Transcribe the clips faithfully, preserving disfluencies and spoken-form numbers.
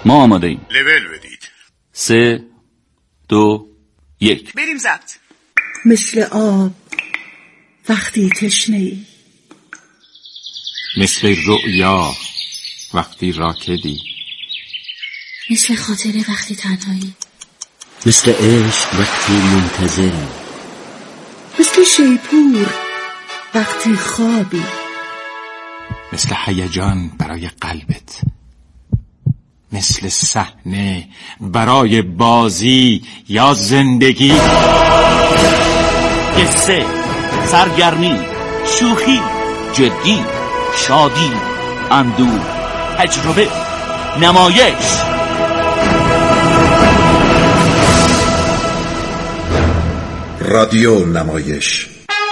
ما آماده ایم. لول بدید. سه دو یک بریم ضبط. مثل آب وقتی تشنه‌ای، مثل رؤیا وقتی راکدی، مثل خاطره وقتی تنهایی، مثل عشق وقتی منتظری، مثل شیپور وقتی خوابی، مثل هیجان برای قلبت، مثل صحنه برای بازی یا زندگی. قصه، سرگرمی، شوخی، جدی، شادی، اندوه، تجربه، نمایش. رادیو نمایش.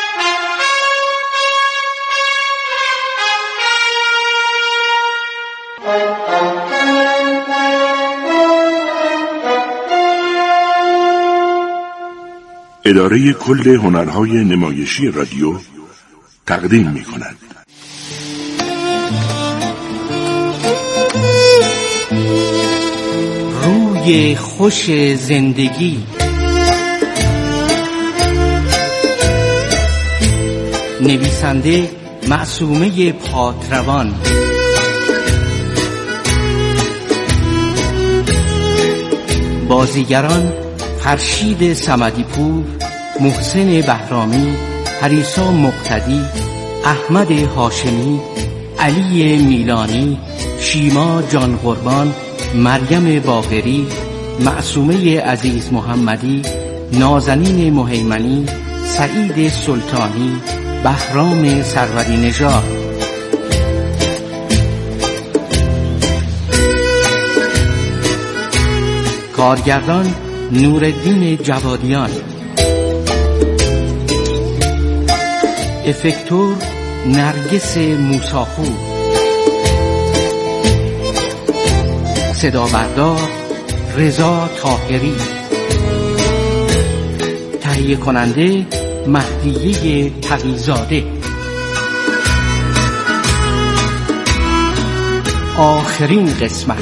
اداره کل هنرهای نمایشی رادیو تقدیم می کند. روی خوش زندگی. نویسنده معصومه پاتروان. بازیگران فرشید صمدی‌پور، محسن بهرامی، پریسا مقتدی، احمد هاشمی، علی میلانی، شیما جان قربان، مریم باقری، معصومه عزیز محمدی، نازنین مهیمنی، سعید سلطانی، بهرام سروری نژاد. کارگردان نورالدین جوادیان. افکتور نرگس موساپور. صدا بردار رضا طاهری. تهیه کننده مهدیه تقی‌زاده. آخرین قسمت.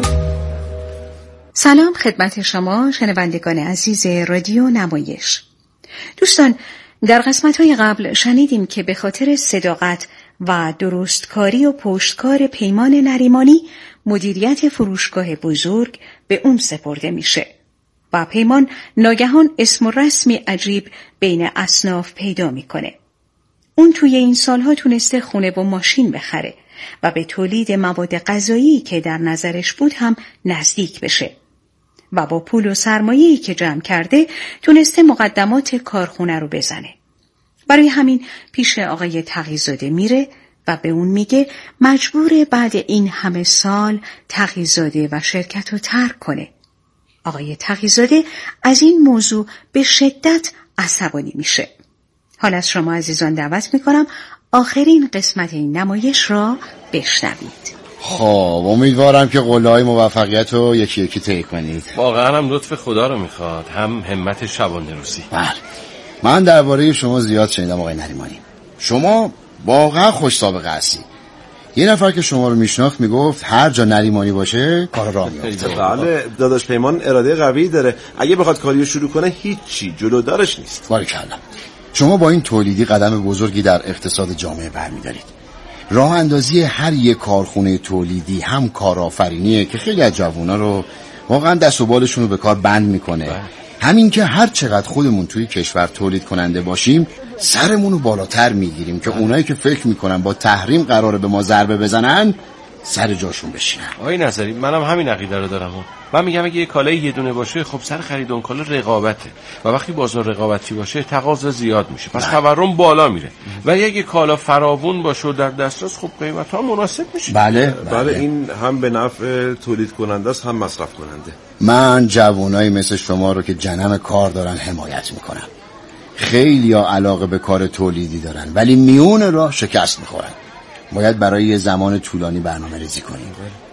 سلام خدمت شما شنوندگان عزیز رادیو نمایش. دوستان، در قسمت‌های قبل شنیدیم که به خاطر صداقت و درستکاری و پشتکار پیمان نریمانی مدیریت فروشگاه بزرگ به اون سپرده میشه و پیمان ناگهان اسم و رسمی عجیب بین اصناف پیدا میکنه. اون توی این سالها تونسته خونه و ماشین بخره و به تولید مواد غذایی که در نظرش بود هم نزدیک بشه و با پول و سرمایه‌ای که جمع کرده تونسته مقدمات کارخونه رو بزنه. برای همین پیش آقای تقی‌زاده میره و به اون میگه مجبور بعد این همه سال تقی‌زاده و شرکت رو ترک کنه. آقای تقی‌زاده از این موضوع به شدت عصبانی میشه. حالا از شما عزیزان دعوت میکنم آخرین قسمت این نمایش را بشنوید. خب امیدوارم که قوله‌های موفقیت رو یکی یکی طی کنید. واقعا هم لطف خدا رو میخواد، هم همت شبانه روزی. بله، من درباره شما زیاد شنیدم آقای نریمانی. شما واقعا خوش سابقه هستی. یه نفر که شما رو میشناخت میگفت هر جا نریمانی باشه کار راه میفته. بله، داداش پیمان اراده قوی داره. اگه بخواد کاریو شروع کنه هیچی جلودارش نیست. باریکلا. شما با این تولیدی قدم بزرگی در اقتصاد جامعه برمی‌دارید. راه اندازی هر یک کارخونه تولیدی هم کارآفرینیه که خیلی از جوونا رو واقعا دست و بالشون رو به کار بند میکنه. همین که هر چقدر خودمون توی کشور تولید کننده باشیم سرمون رو بالاتر میگیریم که اونایی که فکر میکنن با تحریم قراره به ما ضربه بزنن سر جاشون بشینن. آقای نظری، منم همین عقیده رو دارم. من میگم اگه یه کالای یه دونه باشه خب سر خرید اون کالا رقابته و وقتی بازار رقابتی باشه تقاضا زیاد میشه، پس تورم بالا میره و اگه کالا فراوون باشه و در دسترس خب قیمت ها مناسب میشه. بله بله, بله این هم به نفع تولید کننده است هم مصرف کننده. من جوانایی مثل شما رو که جنم کار دارن حمایت میکنم. خیلی ها علاقه به کار تولیدی دارن ولی میون راه شکست میخورن. باید برای یه زمان طولانی برنامه ریزی کنیم.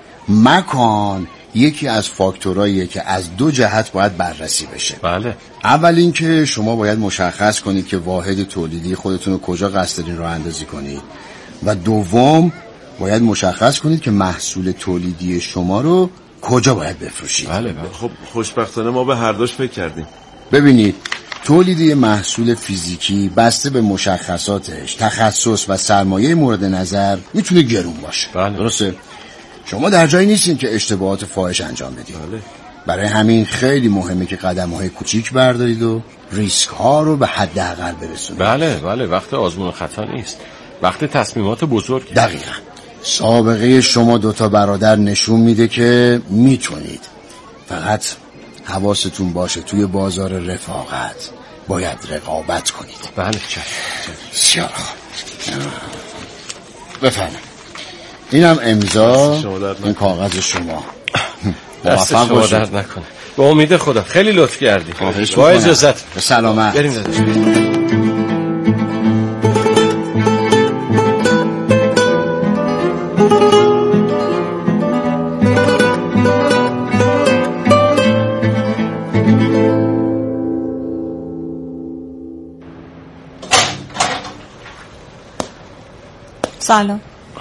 مکان یکی از فاکتوراییه که از دو جهت باید بررسی بشه. بله. اول این که شما باید مشخص کنید که واحد تولیدی خودتون رو کجا قصد دارین راه اندازی کنید و دوم باید مشخص کنید که محصول تولیدی شما رو کجا باید بفروشید. بله بله. خب خوشبختانه ما به هر دوش فکر کردیم. ببینید تولید یه محصول فیزیکی بسته به مشخصاتش، تخصص و سرمایه مورد نظر میتونه گرون باشه. بله. درسته؟ شما در جایی نیستین که اشتباهات فاحش انجام بدید. بله. برای همین خیلی مهمه که قدم‌های کوچیک بردارید و ریسک ها رو به حداقل برسونید. بله بله، وقت آزمون خطا نیست، وقت تصمیمات بزرگ. دقیقاً. سابقه شما دوتا برادر نشون میده که میتونید، فقط حواستون باشه توی بازار رفاقت باید رقابت کنید. بله چشم. بسیار خوب. بفرمایید. اینم امضا، این کاغذ شما. دست شما درد نکنه. به امید خدا. خیلی لطف کردی. با اجازت. به سلامت. بریم داداش. سلام.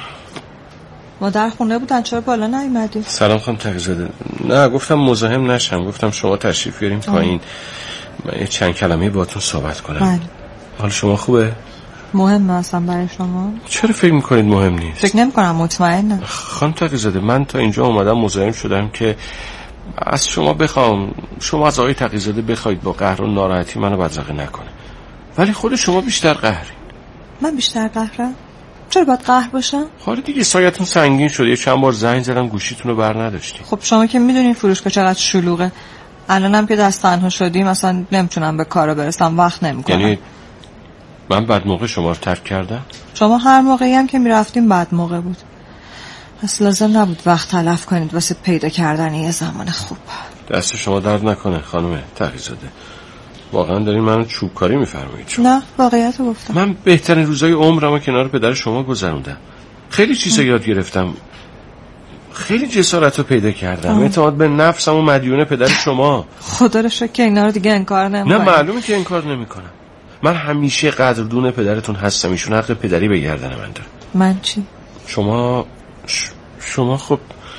مادر خونه بودن، چرا بالا نیومدی؟ سلام خانم تقی‌زاده. نه گفتم مزاحم نشم، گفتم شما تشریف بیاریم پایین من یه چند کلمه باهاتون صحبت کنم. بله. حال شما خوبه؟ مهمه اصلا برای شما؟ چرا فکر میکنید مهم نیست؟ فکر نمی‌کنم، مطمئنم. خانم تقی‌زاده من تا اینجا اومدم مزاحم شدم که از شما بخوام، شما از آقای تقی‌زاده بخواید با قهر و ناراحتی منو بدرقه نکنه، ولی خود شما بیشتر قهرین. من بیشتر قهرم؟ چرا باید قهر باشم؟ حالا دیگه سایتون سنگین شده، یه چند بار زنگ زدم گوشیتون رو بر نداشتین. خب شما که میدونین فروشگاه چقدر شلوغه، الانم که دست تنها شدیم اصلا نمیتونم به کارا برسم، وقت نمیکنم. یعنی من بعد موقع شما رو ترک کردم؟ شما هر موقعی هم که میرفتیم بعد موقع بود، پس لازم نبود وقت تلف کنید واسه پیدا کردن یه زمان خوب. دست شما درد نکنه خانم تقی‌زاده، واقعا دارین منو چوبکاری میفرمایید. نه واقعیت رو گفتم. من بهترین روزای عمرمو کنار پدر شما گذروندم، خیلی چیزا یاد گرفتم، خیلی جسارت رو پیدا کردم، اعتماد به نفسم و مدیون پدر شما. خدا رو شکر که اینا رو دیگه انکار نمی‌کنم. نه معلومه که انکار نمی‌کنم. من همیشه قدردون پدرتون هستم، ایشون حق پدری به گردن من داره. من چی؟ شما ش... شما خب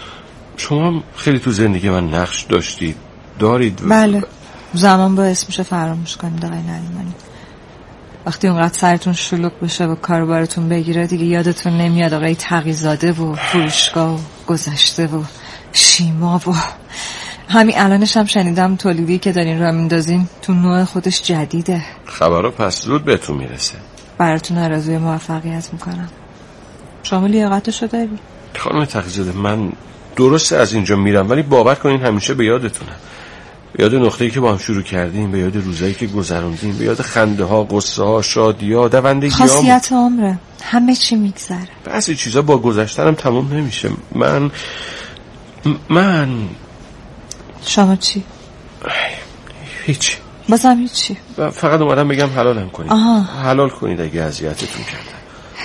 شما خیلی تو زندگی من نقش داشتید، دارید. بله. زمان باعث میشه فراموش کنید آقای نریمانی. وقتی اونقدر سرتون شلوغ بشه و کاروبارتون بگیره دیگه یادتون نمیاد آقای تقی‌زاده و فروشگاه و گذشته و شیما و همین الانش هم شنیدم تولیدی که دارین راه میندازین تو نوع خودش جدیده. خبرها پس زود بهتون میرسه. براتون آرزوی موفقیت میکنم. شما لیاقتشو داری؟ خانم تقی‌زاده من درسته از اینجا میرم، ولی باور کنین همیشه به یادتونم، به یاد نقطه‌ای که با هم شروع کردیم، به یاد روزایی که گذروندیم، به یاد خنده ها، قصه ها، شادی ها، دوندگی ها. خاصیت عمره، همه چی میگذره. بعضی چیزا با گذشتنم تموم نمیشه. من من شما چی؟ هیچ. بازم هیچی. فقط اومدم بگم حلالم کنید. آها. حلال کنید اگه اذیتتون کردم.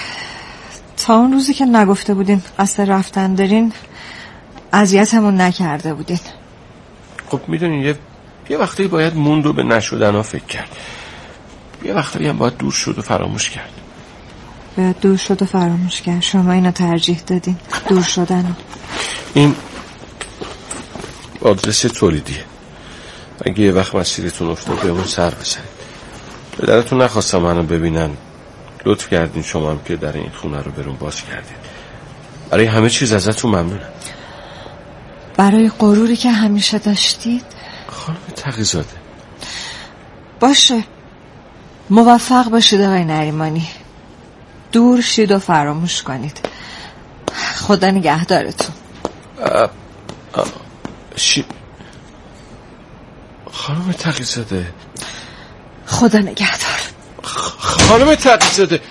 تا اون روزی که نگفته بودین قصد رفتن دارین اذیتمون نکرده بودین. خب میدونین یه یه وقتی باید موند و به نشدن ها فکر کرد، یه وقتی هم باید دور شد و فراموش کرد. باید دور شد و فراموش کرد. شما اینو ترجیح دادین، دور شدن. این آدرس تولیدیه، اگه یه وقت مسیرتون افتاد به اون سر بزنید. پدرتون نخواستم منو ببینن، لطف کردین شما هم که در این خونه رو برون باز کردین. برای همه چیز ازتون ممنونم. برای غروری که همیشه داشتید. خانم تقی‌زاده باشه، موفق باشید آقای نریمانی، دور شید و فراموش کنید. خدا نگهدارتون. اه اه شی... خانم تقی‌زاده خدا نگهدار. خانم تقی‌زاده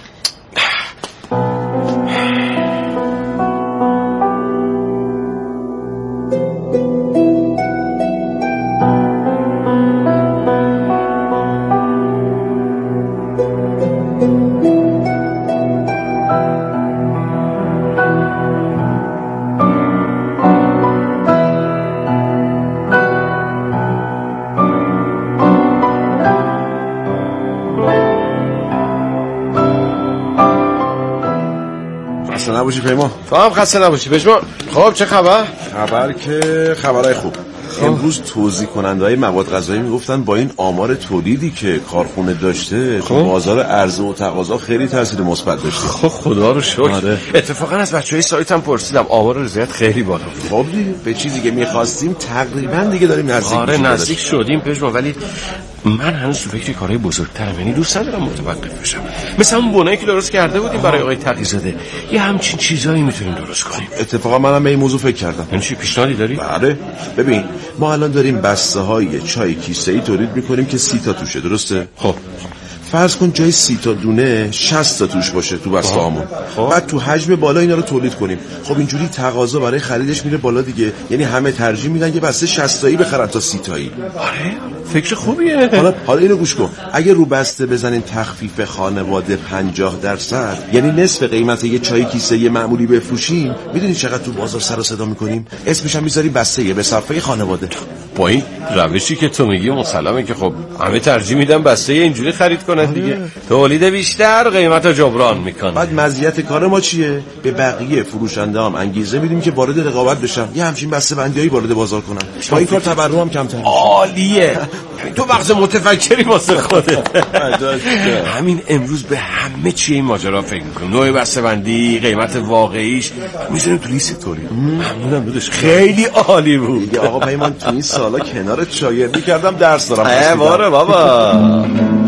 نباشی پیمان. تو هم خسته نباشی پژمان. خب چه خبر؟ خبر که خبرای خوب. امروز توزیع کننده‌های مواد غذایی میگفتن با این آمار تولیدی که کارخونه داشته تو بازار عرضه و تقاضا خیلی تاثیر مثبت داشته. خب خدا رو شکر. آره. اتفاقا از بچهای سایت هم پرسیدم آمار رضایت خیلی بالا بود. خب دیگه به چیزی که می‌خواستیم تقریبا دیگه داریم نزدیک آره نزدیک شدیم پژمان، ولی من هنوز تو فکر کارهای بزرگترم، یعنی دوست ندارم متوقف بشم. مثلا اون بنایی که درست کرده بودیم برای آقای تقی‌زاده، یه همچین چیزایی میتونیم درست کنیم. اتفاقا منم به این موضوع فکر کردم. یعنی چی پیشنهادی داری؟ بله ببین ما الان داریم بسته های چای کیسه‌ای تولید میکنیم که سی تا توشه، درسته؟ خب فرض کن جای سی تا دونه شصت تا توش باشه تو بسته هامون. بعد تو حجم بالا اینا رو تولید کنیم. خب اینجوری تقاضا برای خریدش میره بالا دیگه، یعنی همه ترجیح میدن که بسته شصت تایی بخرن تا سی تایی. آره فکر خوبیه. حالا حالا اینو گوش کن، اگه رو بسته بزنین تخفیف خانواده پنجاه درصد، یعنی نصف قیمت یه چای کیسه یه معمولی بفروشیم، میدونی چقدر تو بازار سر و صدا میکنیم؟ اسمش هم میذاریم بسته به صرفه خانواده. با این روشی که تو میگی مسلمه که خب همه ترجیح میدن بسته اینجوری خرید کنن دیگه. تولید بیشتر قیمت رو جبران میکنه. بعد مزیت کار ما چیه؟ به بقیه فروشنده هم انگیزه میدیم که وارد رقابت بشن، یه همچین بسته بندیایی وارد بازار کنن. با این کار تورم هم کمتر میشه. عالیه. تو مغز متفکری واسه خودت. همین امروز به همه چی این ماجرا فکر میکنیم. نوع بسته بندی، قیمت واقعیش میذاریم تو لیست تولید. ممنونم داداش، خیلی عالی بود. آقا پیمان تو این سالا کنار شاگردی کردم درس دارم. اه باره بابا.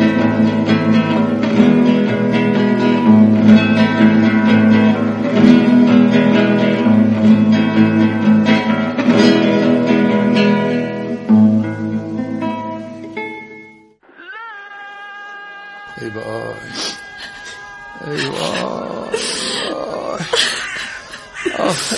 ای وای ای وای آخه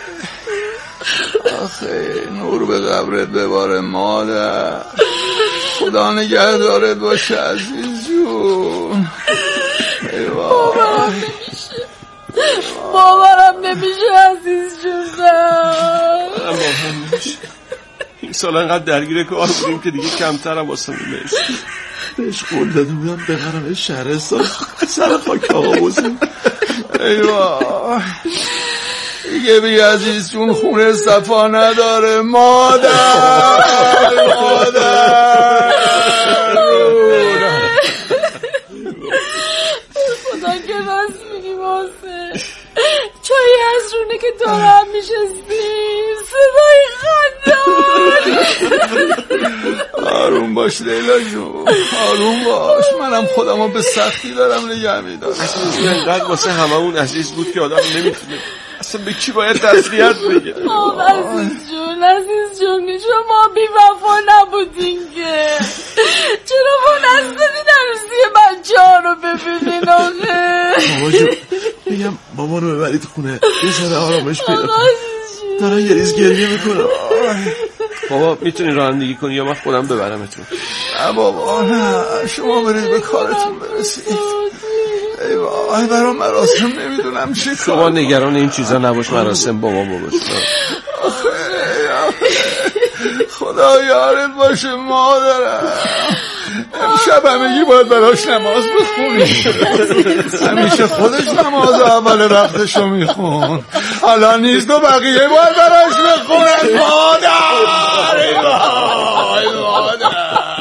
آخه نور به قبرت بباره مادر، خدا نگهدارت باشه عزیز جون. ای وای باورم نمیشه عزیز جون. باورم نمیشه. این سال انقدر درگیر کار بودیم که دیگه کمترم واسه میشه. بهش قول داده بودم ببرم شهرستان سر خاک آقا بزن. ای وای دیگه بی عزیز جون خونه صفا نداره مادر مادر. خدا که راست میگی واسه چایی از رونه که دارم میشستیم صدای خندان. آروم باش لیلا جون آروم باش، منم خودمو به سختی دارم نگه میدارم. اصلا اینقدر واسه هممون عزیز بود که آدم نمیتونه اصلا به کی باید تسلیت بگه. آه عزیز جون عزیز جون شما بی وفا نبودین که چرا با نستدین عروسی بچه ها رو ببینین آخه. بابا جون میگم بابا رو ببرید خونه یه سر آرامش پیدا کن، دارن یه ریز گریه میکنه. بابا میتونی رانندگی کنی یا من خودم ببرمتون؟ نه بابا نه، شما برید به کارتون برسید. ای وای برام مراسم نمیدونم چی کار. شما نگران این چیزا نباش، مراسم بابا باباش. خدا یارت باشه مادرم. امشب همگی باید براش نماز بخونی. همیشه خودش نماز اول وقتشو میخون، حالا نیست و بقیه باید براش بخونن. مادر ای وای مادر.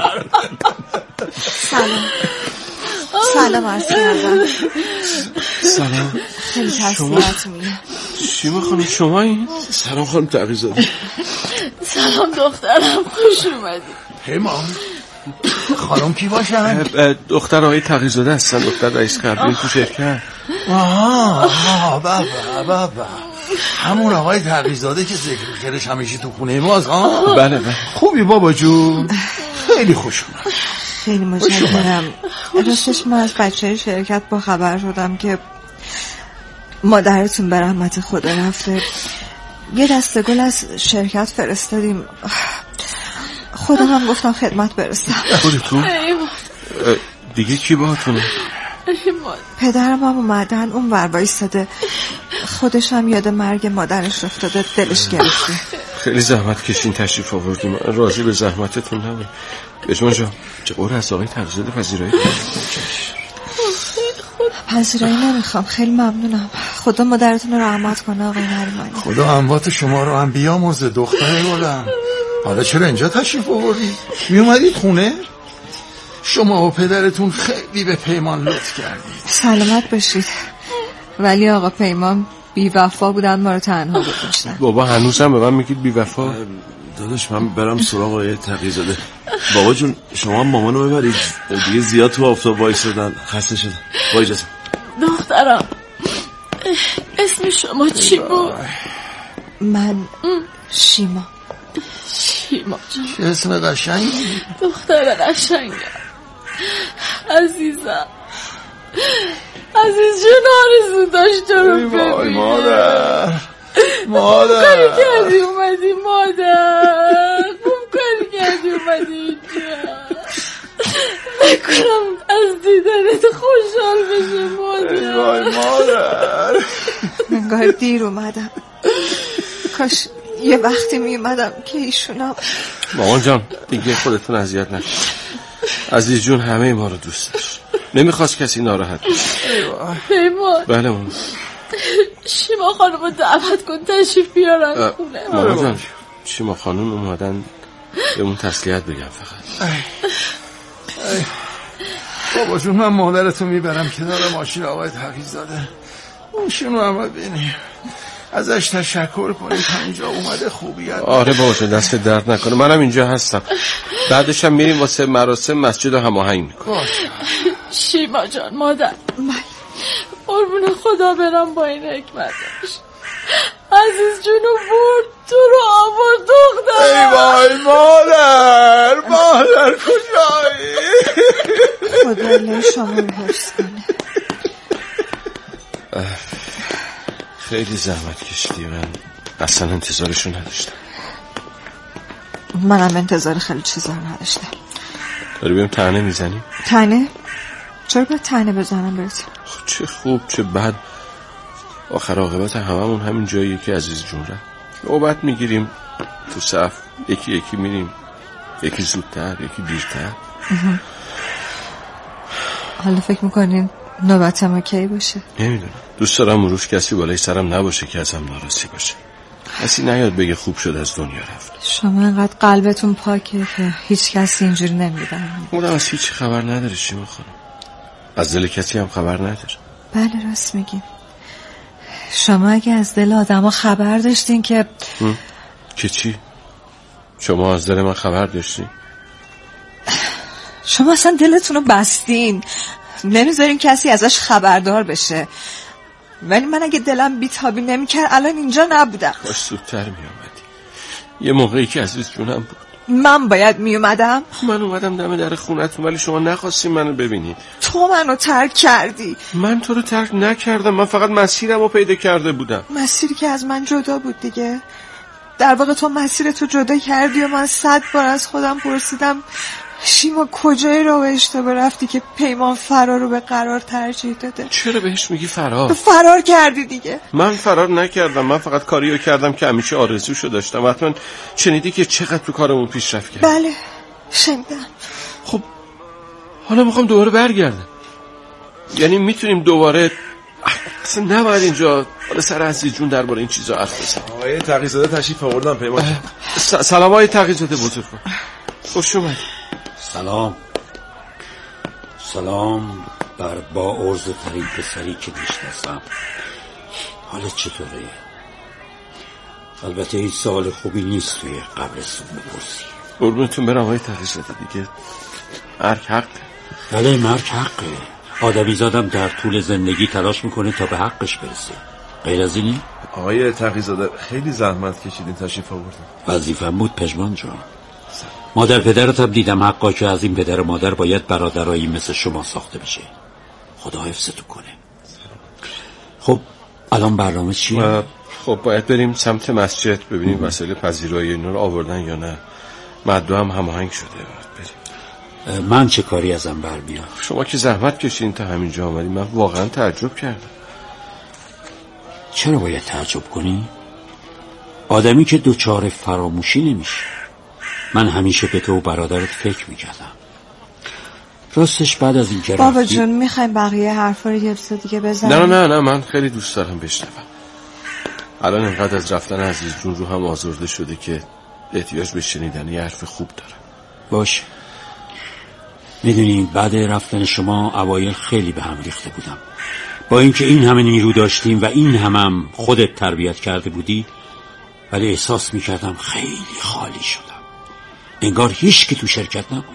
سلام سلام عرض کردم. سلام. خیلی تسلیت میگم. شیما خانم شما این؟ سلام خانم تقی‌زاده. سلام دخترم خوش اومدی. پیمان خانم کی باشن؟ دختر آقای تقی‌زاده هستن، دختر رئیس کردین تو شرکت. آها آها بابا بابا همون آقای تقی‌زاده که ذکر کردش همیشه تو خونه ماست. ها بله بله. خوبی بابا جون؟ خیلی خوش اومد. خیلی متشکرم. راستش من از بچه شرکت با خبر شدم که مادرتون به رحمت خدا رفته. یه دسته گل از شرکت فرستادیم، خودم هم گفتم خدمت برسم. خودتون؟ دیگه کی باهاتونه؟ پدرم هم اومدن اون ور وایساده، خودش هم یاد مرگ مادرش افتاده، دلش گرفته. خیلی زحمت کشین تشریف آوردیم، راضی به زحمتتون نبود. بجمان جا چه قول از آقای تقی‌زاده پذیرایی کنید؟ پذیرایی نمیخوام، خیلی ممنونم. خدا مادرتون رو رحمت کنه آقای نریمانی. خدا اموات شما رو هم بیامرزه دختر گلم. حالا چرا اینجا تشریف آوردید؟ می اومدید خونه؟ شما و پدرتون خیلی به پیمان لطف کردید. سلامت باشید. ولی آقا پیمان بی وفا بودن، ما رو تنها گذاشتن. بابا هنوزم به من میگید بی وفا؟ داداش من برم سراغ آقای تقی‌زاده. بابا جون شما مامانو ببرید، دیگه زیاد تو آفتاب وایسادن، خسته شدن. با اجازه. دخترم اسم شما چی بود؟ من شیما. شیما جون چه اسم قشنگی. دختر قشنگم عزیزم. عزیز جون آرزو داشت رو ببینه. مادر مادر خوب کاری کردی اومدی مادر، خوب کاری کردی اومدی اینجا. نکنم از دیدنت خوشحال بشه مادر. وای مادر انگار دیر اومدم، کاش یه وقتی می اومدم که ایشونم. مامان جان دیگه خودتون اذیت نکن. عزیز جون همه ما رو دوست داشت، نمیخواست کسی ناراحت بشه. پیمان بله مامان. شیما خانم رو دعوت کن تشریف بیارن خونه. مامان جان شیما خانم اومدن بهمون تسلیت بگم فقط. ای. ای. بابا جون من مادرتو میبرم کنار ماشین آقای تقی‌زاده. اونشونو هم ببینیم، ازش تشکر کنید تا اینجا اومده خوبیت. آره بابا جون دست درد نکنه، منم اینجا هستم. بعدش هم میریم واسه مراسم مسجد رو هماهنگ میکنیم. شیما جان مادر قربون خدا برم با این حکمتش. عزیز جونو برد تو رو آورد دختر. ای وای مادر مادر کجایی؟ خدا الله شما رو حفظ کنه. خیلی زحمت کشیدی، من اصلا انتظارشو نداشتم. منم انتظار خیلی چیزا رو نداشتم. داری بهم طعنه میزنی؟ طعنه؟ چرا باید طعنه بزنم برات؟ چه خوب چه بد، آخر عاقبت هممون همین جاییه که عزیز جون رفت. نوبت میگیریم تو صف، یکی یکی میریم، یکی زودتر یکی دیرتر. حالا فکر میکنین نوبت ما کی باشه؟ نمیدونم، دوست دارم روش کسی بالای سرم نباشه که ازم ناراضی باشه. کسی نیاد بگه خوب شد از دنیا رفت. شما انقدر قلبتون پاکه که هیچ کسی اینجوری نمیدن. خودم از هیچی خبر نداره شیما خانم، از دل کسی هم خبر نداره. بله راست میگین. شما اگه از دل آدم ها خبر داشتین که که چی؟ شما از دل من خبر داشتین؟ شما اصلا دلتون رو بستین، نمیذارین کسی ازش خبردار بشه. ولی من اگه دلم بیتابی نمیکرد الان اینجا نبودم. کاش زودتر میامدی، یه موقعی که عزیز جونم بود. من باید میومدم؟ من اومدم دم در خونتون ولی شما نخواستین منو ببینید. تو منو ترک کردی. من تو رو ترک نکردم، من فقط مسیرم رو پیدا کرده بودم. مسیری که از من جدا بود دیگه. در واقع تو مسیر تو جدا کردی و من صد بار از خودم پرسیدم شیما کجای راه اشتباه رفتی که پیمان فرار رو به قرار ترجیح داده. چرا بهش میگی فرار؟ فرار کردی دیگه. من فرار نکردم، من فقط کاریو کردم که همیشه آرزوشو داشتم. حتما شنیدی که چقدر تو کارمون پیشرفت کرد. بله شنیدم. خب حالا میخوام دوباره برگردم، یعنی میتونیم دوباره اصلا نباید اینجا حالا سر عزیز جون درباره این چیزا حرف بزنیم. آقای تقی‌زاده تشریف آوردن پیمان. سلام آقای تقی‌زاده بزرگوار، خوش اومد. سلام سلام بر با عرض ترین پسری که میشناسم. حالت چطوره؟ البته این سوال خوبی نیست توی قبرستون بپرسی. قربونتون برم آقای تقی‌زاده، دیگه مرگ حقه. بله مرگ حقه. آدمی زادم در طول زندگی تلاش میکنه تا به حقش برسه، غیر از اینی؟ آقای تقی‌زاده خیلی زحمت کشیدین تشریف آوردین. وظیفه‌م بود پژمان جان. مادر پدرت هم دیدم حقا که از این پدر و مادر باید برادرایی مثل شما ساخته بشه. خدا حفظتون کنه. خب الان برنامه چیه؟ خب باید بریم سمت مسجد ببینیم وسایل پذیرایی اینا رو آوردن یا نه. مدعو هم هماهنگ شده. بریم. من چه کاری ازم برمیاد؟ شما که زحمت کشیدین تا همینجا آمدین، من واقعا تعجب کردم. چرا باید تعجب کنی؟ آدمی که دوچار فراموشی نمیشه. من همیشه به تو و برادرت فکر میکردم. راستش بعد از این که بابا جون میخوایم بقیه حرفا رو یه اپیزود دیگه بزنیم؟ نه نه نه من خیلی دوست دارم بشنوم. الان اینقدر از رفتن عزیز جون رو هم آزرده شده که احتیاج به شنیدن یه حرف خوب داره. باشه. میدونید بعد رفتن شما اوایل خیلی به هم ریخته بودم. با اینکه این همه نیرو داشتیم و این همم هم خودت تربیت کرده بودی، ولی احساس میکردم خیلی خالی شدم. انگار هیچ که تو شرکت نبود.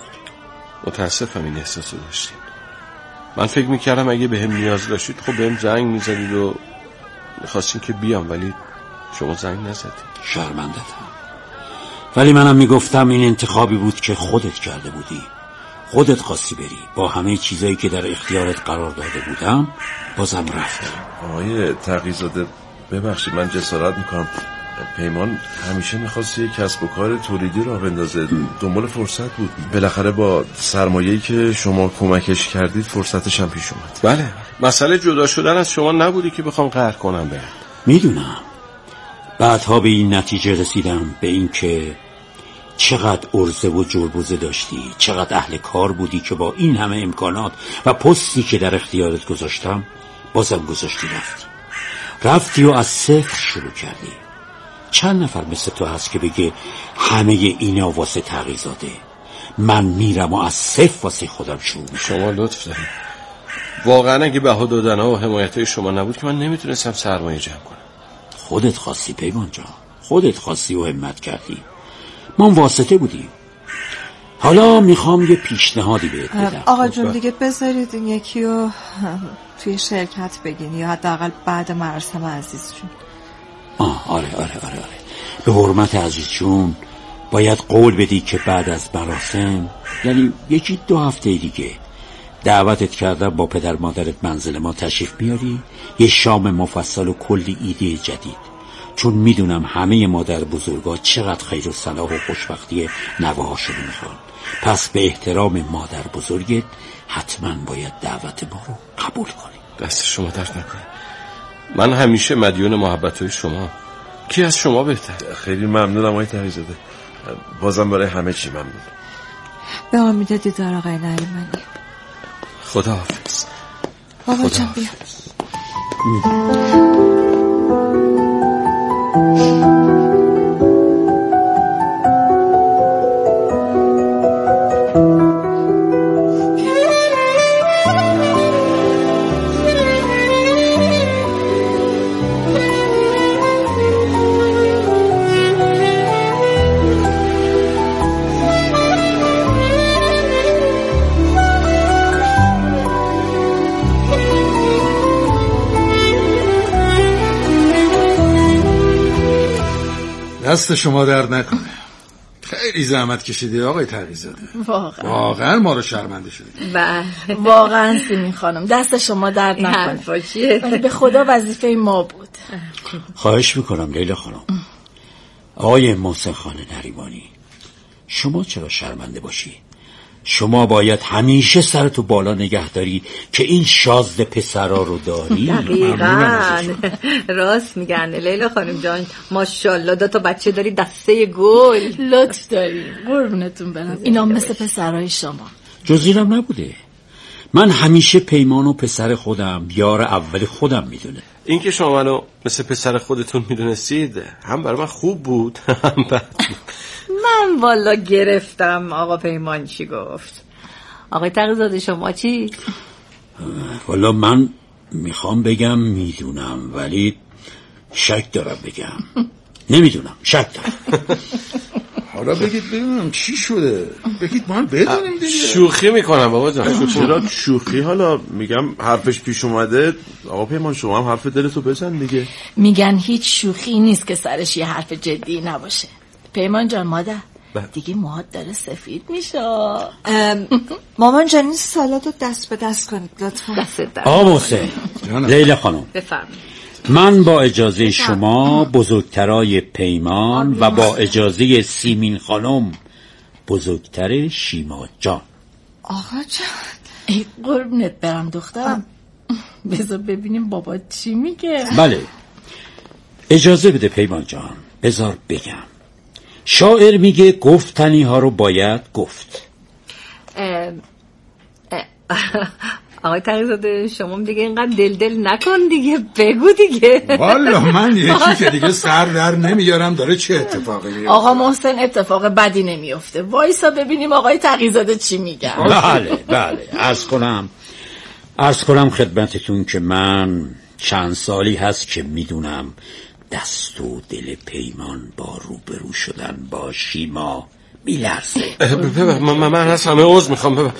متاسفم این احساس رو داشتیم. من فکر میکردم اگه به هم نیاز داشتید خب به هم زنگ میزدید و میخواستین که بیام، ولی شما زنگ نزدید. شرمندتم. ولی منم میگفتم این انتخابی بود که خودت کرده بودی. خودت خواستی بری. با همه چیزایی که در اختیارت قرار داده بودم بازم رفتم. آقای تقی‌زاده ببخشید من جسارت میکنم. پیمان همیشه میخواست یک کسب و کار تولیدی راه بندازه، دنبال فرصت بود. بالاخره با سرمایه‌ای که شما کمکش کردید فرصتش هم پیش اومد. بله مسئله جدا شدن از شما نبودی که بخوام قهر کنم به. میدونم. بعدها به این نتیجه رسیدم، به این که چقدر عرضه و جربوزه داشتی، چقدر اهل کار بودی که با این همه امکانات و پستی که در اختیارت گذاشتم بازم گذاشتی رفتی. رفتی و از صفر شروع کردی. چند نفر مثل تو هست که بگه همه اینا واسه تقی‌زاده، من میرم و از صفر واسه خودم شروع میکنم. شما لطف دارید. واقعا اگه بها دادن ها و حمایت شما نبود که من نمیتونستم سرمایه جمع کنم. خودت خواستی پیمان جان، خودت خواستی و همت کردی، ما واسطه بودیم. حالا میخوام یه پیشنهادی بهت بدم. آقا جون دیگه بذارید این یکی رو توی شرکت بگین، یا حداقل بعد مراسم عزیز جون. آه آره آره آره آره به حرمت عزیز جون باید قول بدی که بعد از مراسم، یعنی یکی دو هفته دیگه، دعوتت کردم با پدر مادرت منزل ما تشریف بیاری، یه شام مفصل و کلی ایده جدید. چون میدونم همه مادر بزرگا چقدر خیر و صلاح و خوشبختی نوه‌هاشون میخوان. پس به احترام مادر بزرگت حتما باید دعوت ما رو قبول کنی. دست شما درد نکنه. من همیشه مدیون محبت‌های شما. کی از شما بهتر؟ خیلی ممنونم آقای تقی‌زاده. بازم برای همه چی ممنون. به امید دیدار آقای نریمانی. خداحافظ. بابا جان بیا. دست شما درد نکنه. خیلی زحمت کشیدی آقای تقی‌زاده. واقعا واقعا ما رو شرمنده شدید. بله واقعا سیمین خانم دست شما درد نکنه. ولی به خدا وظیفه ما بود. خواهش میکنم لیلا خانم. آقای محسن خان نریمانی، شما چرا شرمنده باشی؟ شما باید همیشه سرتو بالا نگه داری که این شازده پسرا رو داری. دقیقاً راست میگن لیلا خانم جان. ماشاءالله دو تا بچه داری دسته گل. لطف داری قربونتون برم. اینا مثل پسرای شما. جزیرم نبوده. من همیشه پیمان و پسر خودم یار اول خودم میدونه. این که شما منو مثل پسر خودتون میدونستید هم برای من خوب بود هم بد. من والا گرفتم آقا پیمان چی گفت. آقای تقی‌زاده شما چی؟ والا من میخوام بگم میدونم ولی شک دارم بگم. نمیدونم شک دارم. حالا بگید ببینم چی شده. بگید ما هم بدونیم دیگه. شوخی میکنم بابا جان. چرا شوخی؟ حالا میگم حرفش پیش اومده. آقا پیمان شما هم حرف دلتو بزن دیگه. میگن هیچ شوخی نیست که سرش یه حرف جدی نباشه. پیمان جان مادر دیگه موهات داره سفید میشه. مامان جان این سالاد رو دست به دست کنید لطفا. آقا محسن، لیلا خانم بفرمایید. من با اجازه شما بزرگترای پیمان و با اجازه سیمین خانم بزرگتر شیما جان. آقا جان ای قربونت برم دخترم. بذار ببینیم بابا چی میگه. بله اجازه بده پیمان جان، بذار بگم. شاعر میگه گفتنی ها رو باید گفت. اه آقای تقی‌زاده شما دیگه اینقدر دل دل نکن دیگه، بگو دیگه. والا من یکی که دیگه سر در نمیارم داره چه اتفاقی میفته. آقا محسن اتفاق بدی نمیفته، وایسا ببینیم آقای تقی‌زاده چی میگن. بله بله عرض کنم عرض کنم خدمتتون که من چند سالی هست که میدونم دست و دل پیمان با روبرو شدن با شیما میلرزه. من من از همه عذر میخوام. ببر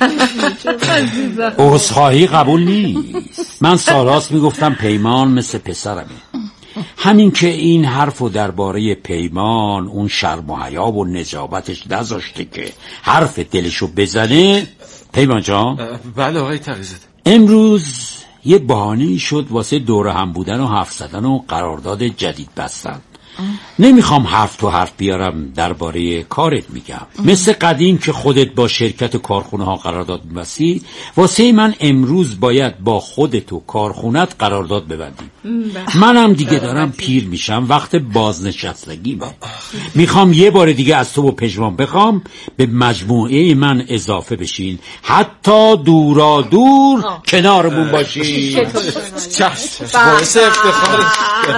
عذرخواهی قبول نیست. من سالاست میگفتم پیمان مثل پسرمه. همین که این حرفو درباره پیمان اون شرم و حیا و نجابتش نذاشته که حرف دلشو بزنه. پیمان جان. بله آقای تقی‌زاده. امروز یه بهانه‌ای شد واسه دور هم بودن و حرف زدن و قرارداد جدید بستن. نمیخوام حرف تو حرف بیارم، درباره کارت میگم. مثل قدیم که خودت با شرکت و کارخونه ها قرارداد می‌بستی، واسه من امروز باید با خودت و کارخونت قرارداد ببندیم. منم دیگه دارم پیر میشم، وقت بازنشستگیمه. میخوام یه بار دیگه از تو و پژمان بخوام به مجموعه من اضافه بشین، حتی دورا دور کنارمون باشین. چشم باعث افتخار.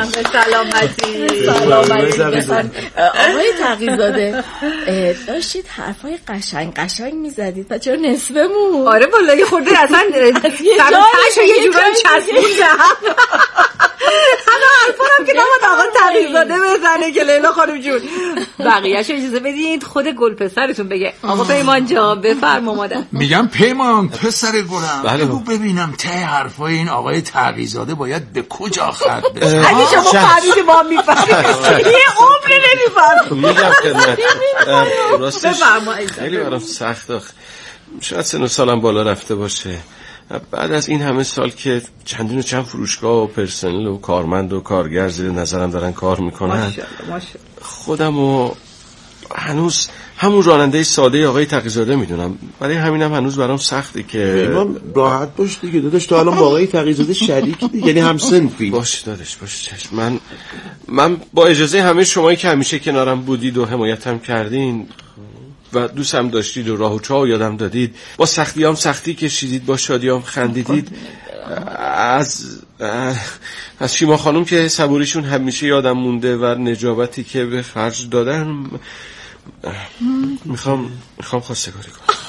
سلامتی. آقای تقی‌زاده داشتید حرفای قشنگ قشنگ میزدید و چرا نصفمون؟ آره والا یه خورده اصلا سمتش یه جورایی چسبونده. همه حرفانم که نباید آقا تقی‌زاده بزنه که لیلا خانم جون. بقیه‌شو اجازه بدید خود گل پسرتون بگه. آقا پیمان جان بفرما مادر. میگم پیمان پسر گلم، بله بگو ببینم ته حرفای این آقای تقی‌زاده باید به کجا ختم بشه. اگه شما فهمیدی ما میفهمیم یه عمر نمیفهم. میگم خدمت راستش خیلی برام سخت. شاید سن و سالم بالا رفته باشه. بعد از این همه سال که چندین و چند فروشگاه و پرسنل و کارمند و کارگر زیر نظرم دارن کار میکنن، ماشاءالله ماشاءالله، خودم و هنوز همون راننده ساده آقای تقی‌زاده میدونم. برای همینم هنوز برام سخته که پیمان راحت باش دیگه داداش، تو الان با آقای تقی‌زاده شریکی، یعنی هم سنفی. باش داداش باش چشم. من من با اجازه همه شمایی که همیشه کنارم بودید و حمایتم کردین و دوستم داشتید و راه و چاه یادم دادید، با سختیام سختی کشیدید، با شادیام خندیدید، از از شیما خانم که صبوریشون همیشه یادم مونده و نجابتی که به خرج دادن، میخوام میخوام خواستگاری کنم.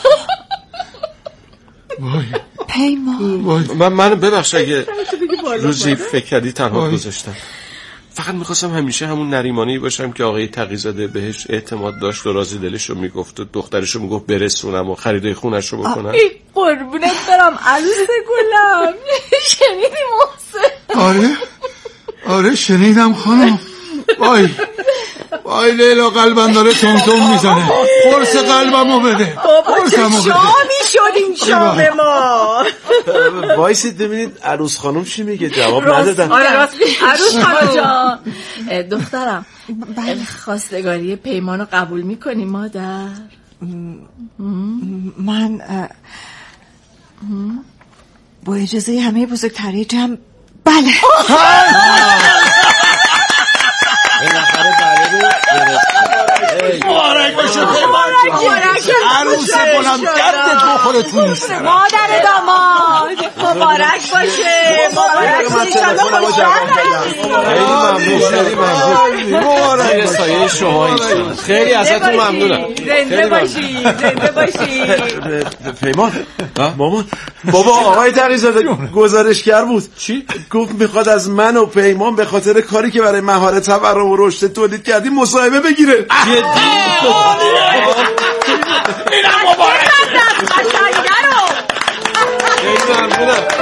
وای پیمان من من ببخش اگه روزی فکر کردی تنها گذاشتم. فقط میخواستم همیشه همون نریمانی باشم که آقای تقی‌زاده بهش اعتماد داشت و راز دلش رو میگفت و دخترش رو میگفت برسونم و خریدای خونش رو بکنم. ای قربونت برم عروس گلم. شنیدی محسن؟ آره آره شنیدم خانم. وای وای لیلا قلبم داره تون تون میزنه. قرص قلبمو بده. بابا چه شامی شدیم شام ما. وایسید ببینید عروس خانم چی میگه، جواب ندادن. آره راست عروس خانم جان. دخترم خواستگاری پیمانو قبول میکنی مادر؟ من با اجازه همه بزرگتری جمع بله. بالاخره بله رو مبارک باشه پیمان جان، عروس بلندگردت بخوره تو این سرم. مادر داماد مبارک باشه. مبارک باشه. خیلی ممنون خیلی ممنون. مبارک سایه شما ایشون. خیلی ازتون ممنونم. زنده باشی زنده باشی. پیمان مامان بابا آقای تقی‌زاده گزارشگر بود. چی؟ گفت میخواد از من و پیمان به خاطر کاری که برای مهارت تورم و رشد تولید کردیم مصاحبه بگیره. جدی؟ اینم مبارک. خیلی ممنونم.